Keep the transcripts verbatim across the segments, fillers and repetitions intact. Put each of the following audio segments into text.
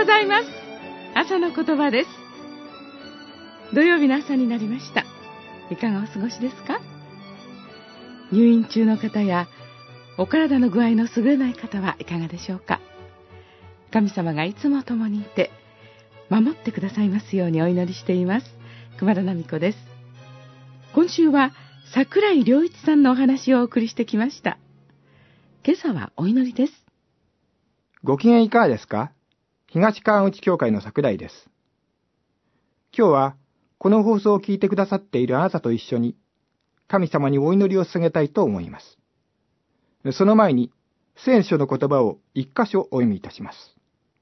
ざいます。朝の言葉です。土曜日の朝になりました。いかがお過ごしですか？入院中の方やお体の具合の優れない方はいかがでしょうか？神様がいつも共にいて守ってくださいますようにお祈りしています。熊田奈美子です。今週は桜井良一さんのお話をお送りしてきました。今朝はお祈りです。 ご機嫌いかがですか？東川口教会の桜井です。今日はこの放送を聞いてくださっているあなたと一緒に神様にお祈りを捧げたいと思います。その前に聖書の言葉を一箇所お読みいたします。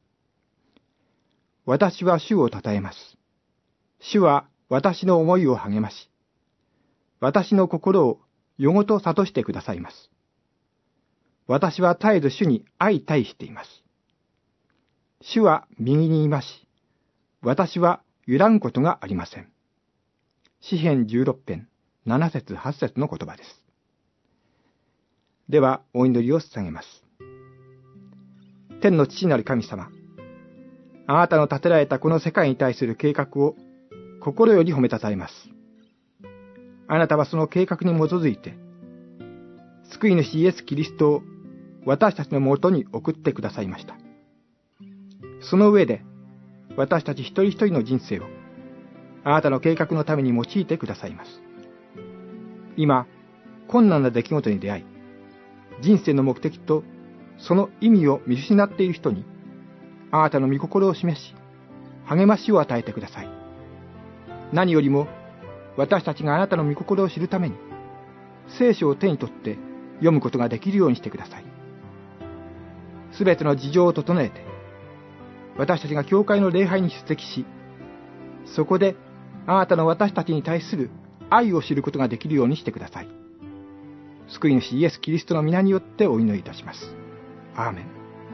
私は主を称えます。主は私の思いを励まし、私の心をよごと諭してくださいます。私は絶えず主に相対しています。主は右にいまし、私は揺らぐことがありません。詩編じゅうろく編なな節はち節の言葉です。ではお祈りを捧げます。天の父なる神様、あなたの立てられたこの世界に対する計画を心より褒めたたえます。あなたはその計画に基づいて、救い主イエス・キリストを私たちのもとに送ってくださいました。その上で、私たち一人一人の人生を、あなたの計画のために用いてくださいます。今、困難な出来事に出会い、人生の目的とその意味を見失っている人に、あなたの御心を示し、励ましを与えてください。何よりも、私たちがあなたの御心を知るために、聖書を手に取って読むことができるようにしてください。すべての事情を整えて、私たちが教会の礼拝に出席し、そこであなたの私たちに対する愛を知ることができるようにしてください。救い主イエス・キリストの皆によってお祈りいたします。アーメン。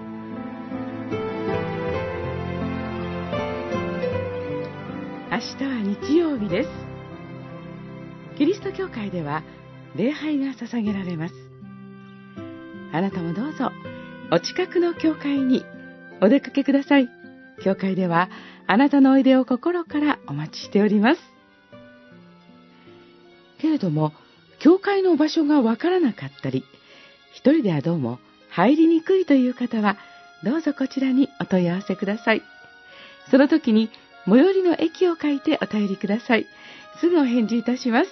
明日は日曜日です。キリスト教会では礼拝が捧げられます。あなたもどうぞお近くの教会にお出かけください。教会ではあなたのおいでを心からお待ちしております。けれども、教会の場所がわからなかったり、一人ではどうも入りにくいという方は、どうぞこちらにお問い合わせください。その時に最寄りの駅を書いてお便りください。すぐお返事いたします。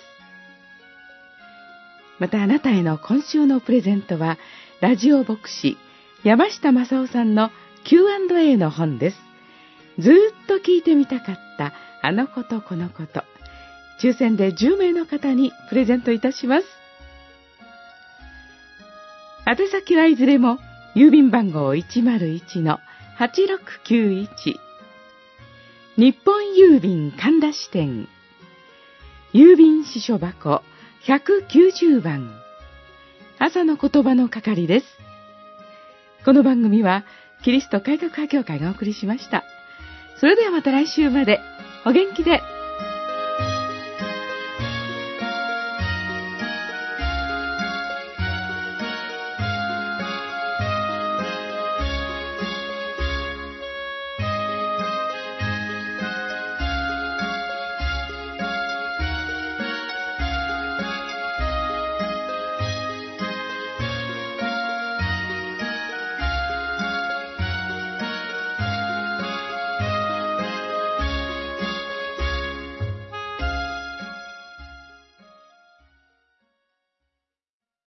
またあなたへの今週のプレゼントは、ラジオ牧師山下正夫さんの キューアンドエー の本です。ずーっと聞いてみたかったあのことこのこと。抽選でじゅう名の方にプレゼントいたします。宛先はいずれも郵便番号 いちまるいちのはちろくきゅういち 日本郵便神田支店郵便支所箱ひゃくきゅうじゅうばん朝の言葉の係です。この番組はキリスト改革派教会がお送りしました。それではまた来週までお元気で。